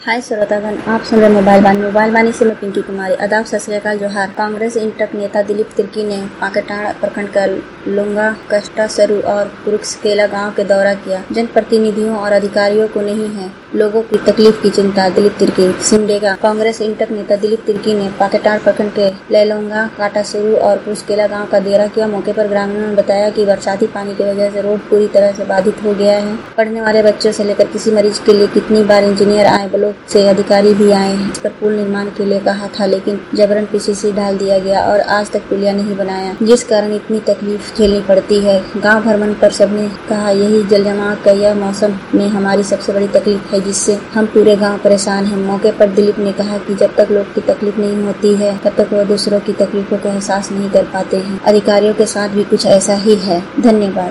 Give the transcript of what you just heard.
हाय श्रोतागण, आप सुन रहे मोबाइल वाणी से मैं पिंकी कुमारी। आदाब, सत श्री अकाल, जोहार। कांग्रेस इंटक नेता दिलीप तिर्की ने पाकेटाड़ प्रखंड का लुंगा, कष्टासरू और पुरुषकेला गांव के दौरा किया। जनप्रतिनिधियों और अधिकारियों को नहीं है लोगों की तकलीफ की चिंता। दिलीप तिर्की सिमडेगा। कांग्रेस इंटक नेता दिलीप तिर्की ने पाकेटाड़ प्रखंड के लैलोंगा, काटासरू और पुरुषकेला गाँव का दौरा किया। मौके पर ग्रामीणों ने बताया कि बरसाती पानी की वजह से रोड पूरी तरह से बाधित हो गया है। पढ़ने वाले बच्चों से लेकर किसी मरीज के लिए कितनी बार इंजीनियर आए, ब्लॉक से अधिकारी भी आए हैं। इस पर पुल निर्माण के लिए कहा था, लेकिन जबरन पीसीसी डाल दिया गया और आज तक पुलिया नहीं बनाया, जिस कारण इतनी तकलीफ झेलनी पड़ती है। गांव भ्रमण पर सबने कहा, यही जल जमाव का यह मौसम में हमारी सबसे बड़ी तकलीफ है, जिससे हम पूरे गांव परेशान हैं। मौके पर दिलीप ने कहा कि जब तक लोग की तकलीफ नहीं होती है, तब तक वह दूसरों की तकलीफों का एहसास नहीं कर पाते हैं। अधिकारियों के साथ भी कुछ ऐसा ही है। धन्यवाद।